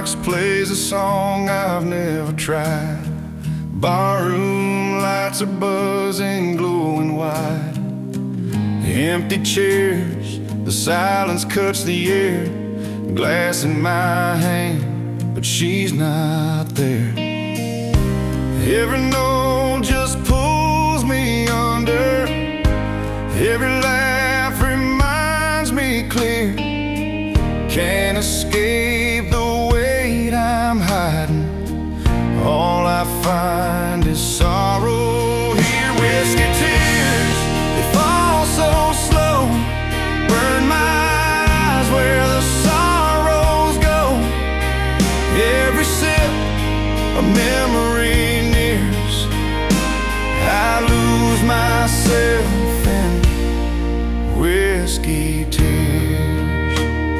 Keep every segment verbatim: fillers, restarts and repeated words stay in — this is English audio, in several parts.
jukebox plays a song I've never tried. Barroom lights are buzzing, glowing white. Empty chairs, the silence cuts the air. Glass in my hand, but she's not there. Every note just pulls me under. Every laugh reminds me clear. Can't escape the weight I'm hiding. All I find is sorrow here. Whiskey tears, they fall so slow. Burn my eyes where the sorrows go. Every sip a memory nears. I lose myself in whiskey tears.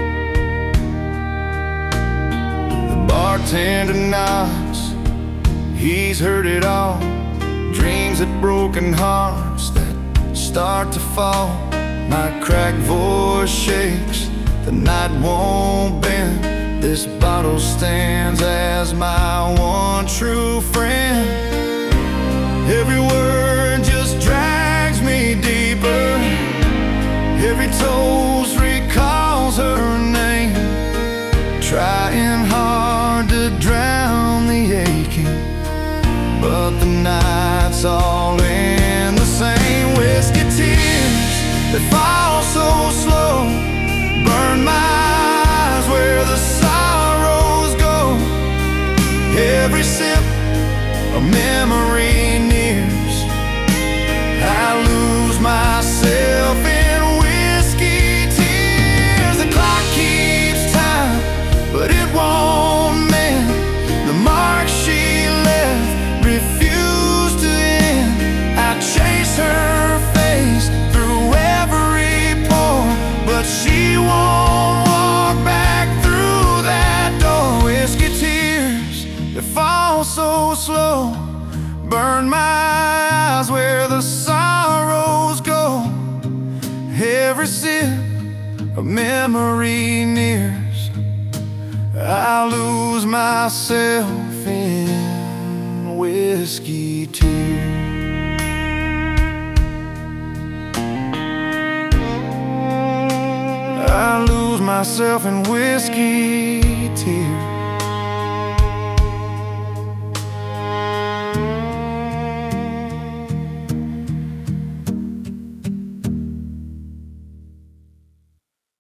The bartender nods, he's heard it all. Dreams at broken hearts that start to fall. My cracked voice shakes, the night won't bend. This bottle stands as my one true friend. Every word just drags me deeper. Every toast recalls her name. Trying hard to drown the aching, but the night's all in the same. Whiskey tears that fall so slow. Burn my eyes where the sorrows go. Every sip a memory nears. I lose myself in whiskey tears. The clock keeps time, but it won't mend. The mark she left refuse to end. I chase her face through every pore, but she won't walk back through that door. Whiskey tears that fall so slow. Burn my eyes where the sorrows go. Every sip a memory nears. I lose myself in whiskey tears. I lose myself in whiskey tears.